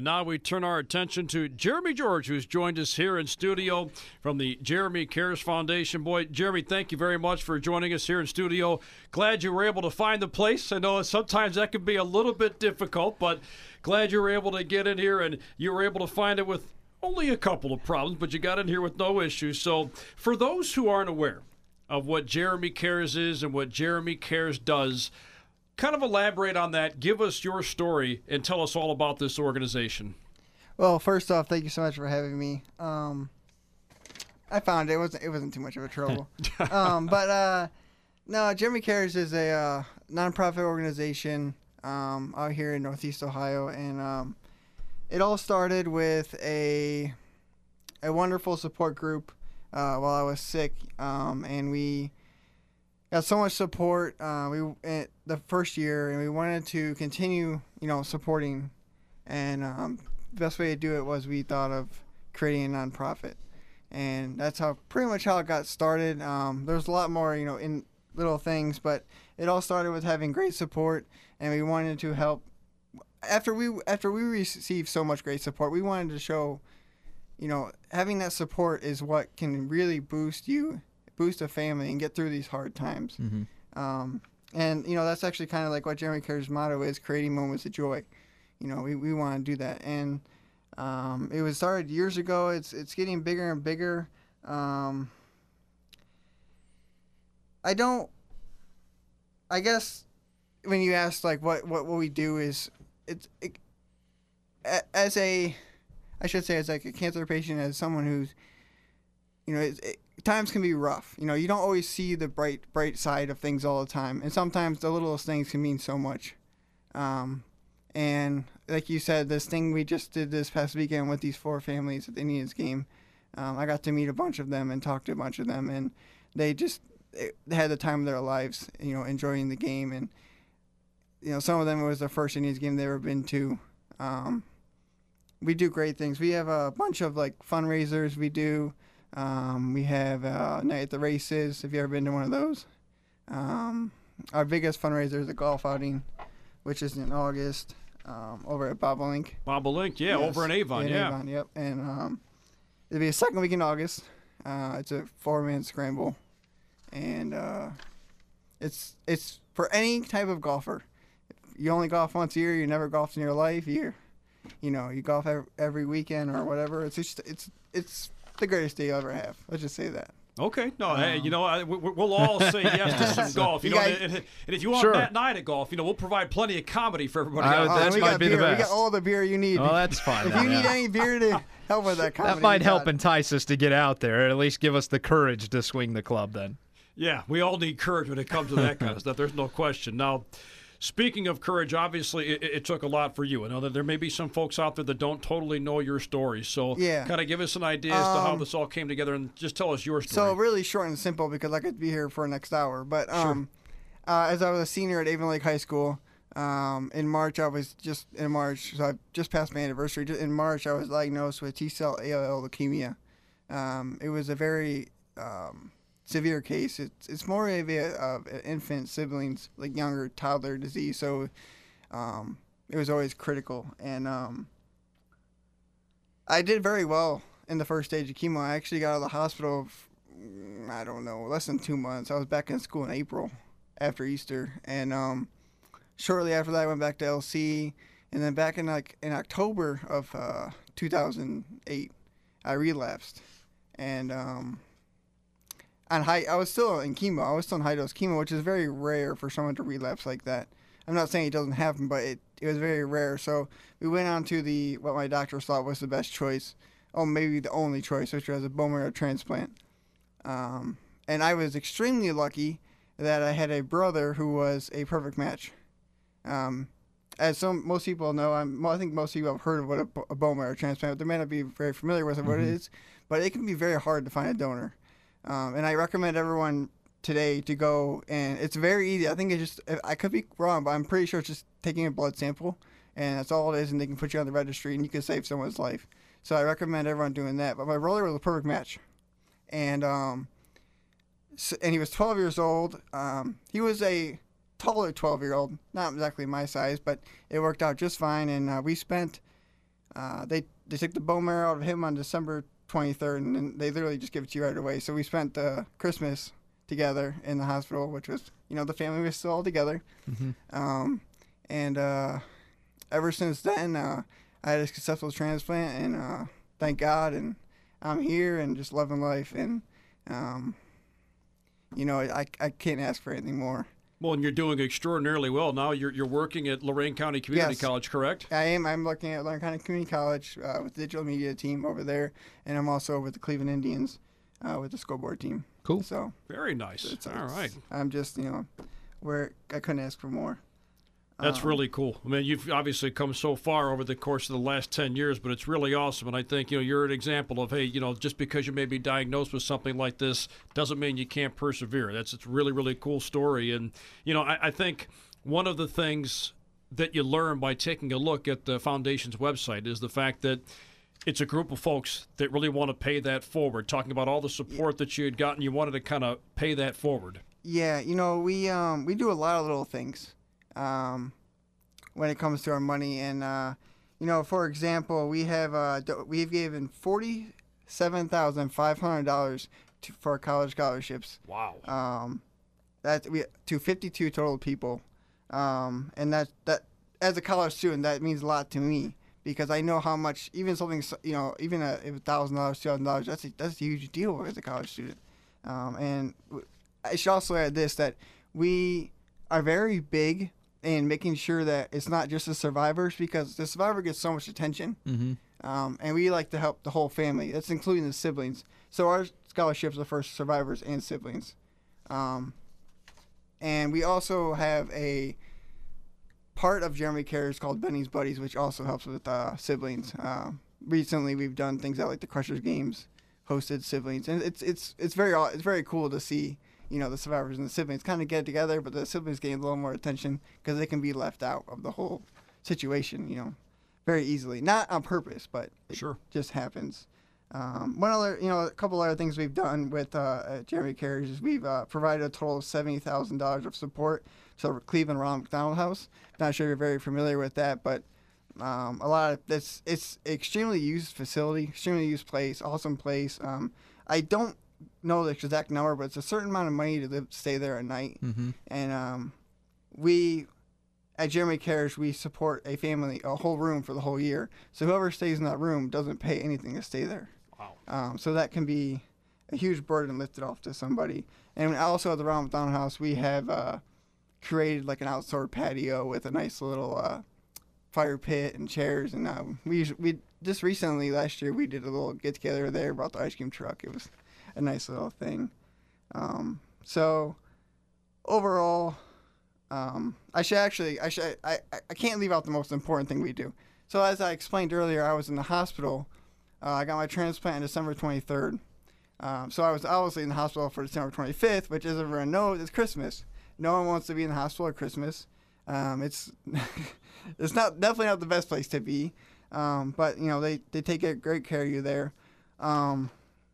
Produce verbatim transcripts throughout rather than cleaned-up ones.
now we turn our attention to Jeremy George, who's joined us here in studio from the Jeremy Cares Foundation. Boy, Jeremy, thank you very much for joining us here in studio. Glad you were able to find the place. I know sometimes that can be a little bit difficult, but glad you were able to get in here and you were able to find it with only a couple of problems, but you got in here with no issues. So for those who aren't aware of what Jeremy Cares is and what Jeremy Cares does, kind of elaborate on that. Give us your story and tell us all about this organization. Well, first off, thank you so much for having me. Um, I found it. It wasn't, it wasn't too much of a trouble. um, but uh, no, Jeremy Cares is a uh, nonprofit organization um, out here in Northeast Ohio, and um, it all started with a a wonderful support group uh, while I was sick, um, and we got so much support uh, we uh, the first year, and we wanted to continue, you know, supporting. And um, the best way to do it was we thought of creating a nonprofit, and that's how pretty much how it got started. Um, there's a lot more, you know, in little things, but it all started with having great support, and we wanted to help. After we after we received so much great support, we wanted to show, you know, having that support is what can really boost you. Boost a family and get through these hard times. Mm-hmm. Um, and, you know, that's actually kind of like what Jeremy Cares' motto is, creating moments of joy. You know, we, we want to do that. And um, it was started years ago. It's it's getting bigger and bigger. Um, I don't, I guess when you ask, like, what, what, what we do is, it's it, as a, I should say as like a cancer patient, as someone who's, you know, it, it, times can be rough. You know, you don't always see the bright, bright side of things all the time. And sometimes the littlest things can mean so much. Um, and like you said, this thing we just did this past weekend with these four families at the Indians game, um, I got to meet a bunch of them and talk to a bunch of them. And they just they had the time of their lives, you know, enjoying the game. And, you know, some of them, it was their first Indians game they've ever been to. Um, we do great things. We have a bunch of, like, fundraisers we do. Um, we have uh, Night at the Races, if you've ever been to one of those. Um, our biggest fundraiser is a golf outing, which is in August, um, over at Bobolink. Bobolink, yeah, yes. Over in Avon, in yeah. Avon, yep. And um, it'll be a second week in August. Uh, it's a four-man scramble. And uh, it's it's for any type of golfer. If you only golf once a year, you never golfed in your life, you you know, you golf every, every weekend or whatever. It's just, it's it's the greatest day you'll ever have. Let's just say that. Okay. No, um, hey, you know, I, we, we'll all say yes to some golf. You, you know, guys, and, and if you want sure. Matt and I to golf, you know, we'll provide plenty of comedy for everybody. Uh, out that there. might be beer. the best. We got all the beer you need. Oh, that's fine. If then, you yeah. need any beer to help with that comedy, that might help it. entice us to get out there, or at least give us the courage to swing the club then. Yeah, we all need courage when it comes to that kind of stuff. There's no question. Now, speaking of courage, obviously it, it took a lot for you. I know that there may be some folks out there that don't totally know your story. So yeah. kind of give us an idea as um, to how this all came together and just tell us your story. So really short and simple because I could be here for the next hour. But um, sure. uh, as I was a senior at Avon Lake High School, um, in March, I was just in March, so I just passed my anniversary. In March, I was diagnosed with T-cell A L L leukemia. Um, it was a very um, severe case. It's it's more of a of infant siblings, like younger toddler disease. So um, it was always critical, and um, I did very well in the first stage of chemo. I actually got out of the hospital. I don't know, less than two months. I was back in school in April after Easter, and um, shortly after that, I went back to L C, and then back in like in October of uh, two thousand eight, I relapsed, and um, on high, I was still in chemo. I was still in high dose chemo, which is very rare for someone to relapse like that. I'm not saying it doesn't happen, but it, it was very rare. So we went on to the what my doctors thought was the best choice, oh maybe the only choice, which was a bone marrow transplant. Um, and I was extremely lucky that I had a brother who was a perfect match. Um, as some most people know, I'm, well, I think most people have heard of what a, a bone marrow transplant. They may not be very familiar with what mm-hmm. it is, but it can be very hard to find a donor. Um, and I recommend everyone today to go, and it's very easy. I think it's just, I could be wrong, but I'm pretty sure it's just taking a blood sample, and that's all it is, and they can put you on the registry, and you can save someone's life. So I recommend everyone doing that. But my brother was a perfect match, and um, so, and he was twelve years old. Um, he was a taller twelve-year-old, not exactly my size, but it worked out just fine, and uh, we spent uh, they they took the bone marrow out of him on December twenty-third, and then they literally just give it to you right away. So we spent uh, Christmas together in the hospital, which was, you know, the family was still all together. Mm-hmm. Um, and uh, ever since then, uh, I had a successful transplant, and uh, thank God, and I'm here and just loving life. And, um, you know, I, I can't ask for anything more. Well, and you're doing extraordinarily well now. You're you're working at Lorain County Community Yes. College, correct? I am. I'm looking at Lorain County Community College uh, with the digital media team over there, and I'm also with the Cleveland Indians uh, with the school board team. Cool. So Very nice. it's, All it's- right. I'm just, you know, where I couldn't ask for more. That's Um, really cool. I mean, you've obviously come so far over the course of the last ten years, but it's really awesome. And I think, you know, you're an example of, hey, you know, just because you may be diagnosed with something like this doesn't mean you can't persevere. That's it's a really, really cool story. And, you know, I, I think one of the things that you learn by taking a look at the foundation's website is the fact that it's a group of folks that really want to pay that forward. Talking about all the support that you had gotten, you wanted to kind of pay that forward. Yeah, you know, we um we do a lot of little things um when it comes to our money, and uh you know, for example, we have uh do- we've given forty-seven thousand five hundred dollars to for college scholarships. Wow. Um that we to fifty-two total people. Um and that that as a college student, that means a lot to me, because I know how much even something, you know, even a one thousand dollars, two thousand dollars, that's a, that's a huge deal as a college student. Um and w- I should also add this, that we are very big in making sure that it's not just the survivors, because the survivor gets so much attention, Mm-hmm. um, and we like to help the whole family. That's including the siblings. So our scholarships are for survivors and siblings. Um, and we also have a part of Jeremy Cares called Benny's Buddies, which also helps with uh, siblings. Uh, recently, we've done things at like the Crushers games, hosted siblings, and it's it's it's very aw- it's very cool to see, you know, the survivors and the siblings kind of get together, but the siblings gain a little more attention because they can be left out of the whole situation, you know, very easily. Not on purpose, but it Sure. just happens. Um, one other, you know, a couple other things we've done with uh, at Jeremy Cares is we've uh, provided a total of seventy thousand dollars of support. So Cleveland Ronald McDonald House. Not sure you're very familiar with that, but um, a lot of this, it's extremely used facility, extremely used place, awesome place. Um, I don't know the exact number, but it's a certain amount of money to live, stay there at night. Mm-hmm. And um, we, at Jeremy Cares, we support a family, a whole room for the whole year. So whoever stays in that room doesn't pay anything to stay there. Wow. Um, so that can be a huge burden lifted off to somebody. And also at the Ronald McDonald House, we have uh, created like an outdoor patio with a nice little uh, fire pit and chairs. And uh, we usually, we just recently last year we did a little get together there, brought the ice cream truck. It was a nice little thing. Um, so overall, um, I should actually I should I, I I can't leave out the most important thing we do. So as I explained earlier, I was in the hospital. Uh, I got my transplant on December twenty-third. Um, so I was obviously in the hospital for December twenty-fifth, which, as everyone knows, is Christmas. No one wants to be in the hospital at Christmas. Um, it's it's not definitely not the best place to be, um, but you know they, they take great care of you there. Um,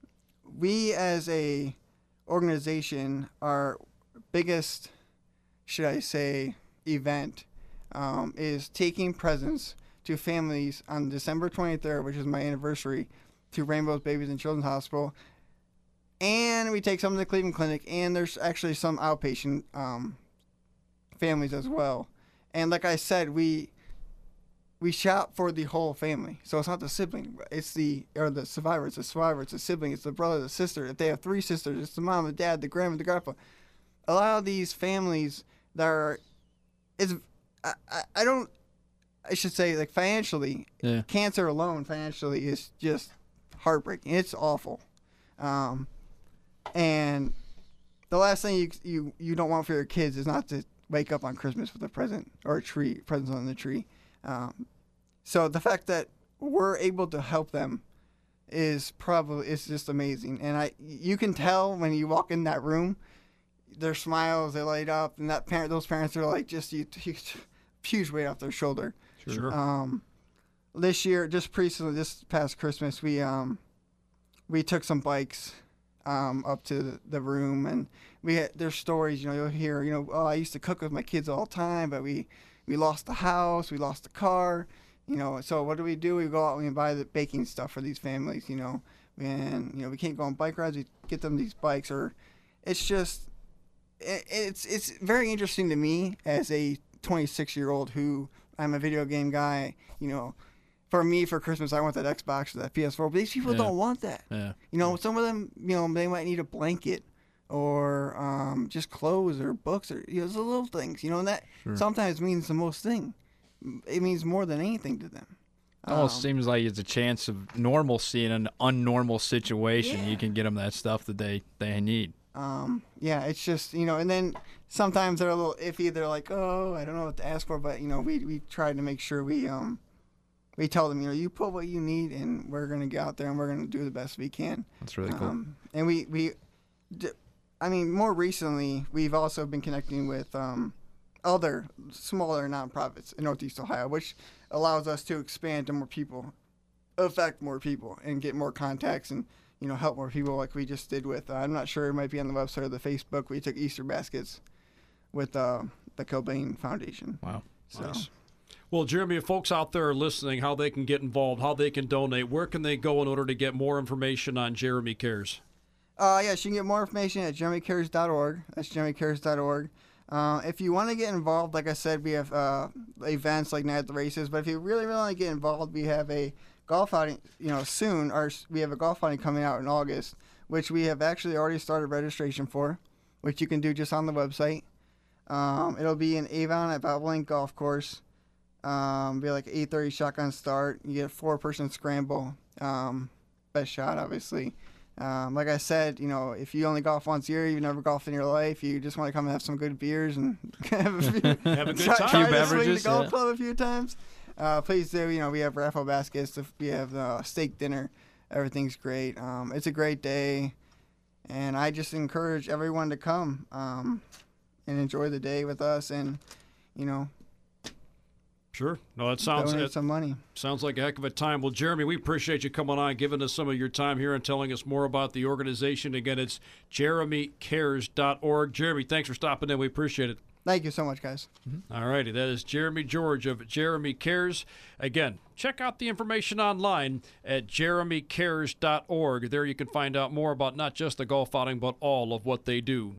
we as a organization, our biggest, should I say, event um, is taking presents to families on December twenty-third, which is my anniversary, to Rainbow's Babies and Children's Hospital. And we take some to the Cleveland Clinic, and there's actually some outpatient um, families as well. And like I said, we we shop for the whole family. So it's not the sibling, it's the or the survivor, it's the survivor, it's the sibling, it's the brother, the sister. If they have three sisters, it's the mom, the dad, the grandma, the grandpa. A lot of these families that are, it's I, I, I don't, I should say like financially, Yeah. cancer alone financially is just heartbreaking. It's awful. Um, and the last thing you, you you don't want for your kids is not to wake up on Christmas with a present or a tree, presents on the tree. Um, so the fact that we're able to help them is probably it's just amazing. And I you can tell when you walk in that room, their smiles, they light up, and that parent, those parents are like just you, huge, huge weight off their shoulder. Sure. Um, this year, just recently, this past Christmas, we um, we took some bikes um, up to the, the room, and we had, there's stories, you know, you'll hear, you know, oh, I used to cook with my kids all the time, but we, we lost the house, we lost the car, You know, so what do we do? We go out and we buy the baking stuff for these families, you know. And, you know, we can't go on bike rides. We get them these bikes. Or it's just, it, it's it's very interesting to me as a twenty-six-year-old who, I'm a video game guy, you know. For me, for Christmas, I want that Xbox or that P S four. But these people Yeah. don't want that. Yeah. You know, some of them, you know, they might need a blanket or um, just clothes or books or, you know, the little things, you know, and that Sure. sometimes means the most thing. It means more than anything to them. It almost Um, seems like it's a chance of normalcy in an unnormal situation. Yeah. You can get them that stuff that they, they need. Um, yeah, it's just, you know, and then sometimes they're a little iffy. They're like, oh, I don't know what to ask for. But, you know, we, we try to make sure we, um, we tell them, you know, you put what you need and we're going to get out there and we're going to do the best we can. That's really cool. Um, and we, we, d- I mean, more recently, we've also been connecting with um, other smaller nonprofits in Northeast Ohio, which allows us to expand to more people, affect more people, and get more contacts and, you know, help more people like we just did with, uh, I'm not sure, it might be on the website or the Facebook. We took Easter baskets with uh, the Cobain Foundation. Wow. So, Nice. Well, Jeremy, if folks out there are listening, how they can get involved, how they can donate, where can they go in order to get more information on Jeremy Cares? Uh, yes, you can get more information at jeremy cares dot org. That's jeremy cares dot org. Uh, if you want to get involved, like I said, we have uh, events like Night at the Races. But if you really, really want to get involved, we have a golf outing, you know, soon. Our, we have a golf outing coming out in August, which we have actually already started registration for, which you can do just on the website. Um, it'll be in Avon at Bobolink Golf Course. Um, be like eight thirty shotgun start. You get a four-person scramble. Um, best shot, obviously. Um, like I said, you know, if you only golf once a year, you've never golfed in your life, you just want to come and have some good beers and have a, few, Have a good try, time. try Few to swing the beverages, golf yeah. club a few times. Uh, please do. You know, we have raffle baskets. We have uh, steak dinner. Everything's great. Um, it's a great day, and I just encourage everyone to come um, and enjoy the day with us, and you know, Sure. No, that sounds donate it some money. sounds like a heck of a time. Well, Jeremy, we appreciate you coming on, giving us some of your time here and telling us more about the organization. Again, it's jeremy cares dot org. Jeremy, thanks for stopping in. We appreciate it. Thank you so much, guys. All righty, that is Jeremy George of Jeremy Cares. Again, check out the information online at jeremy cares dot org. There you can find out more about not just the golf outing, but all of what they do.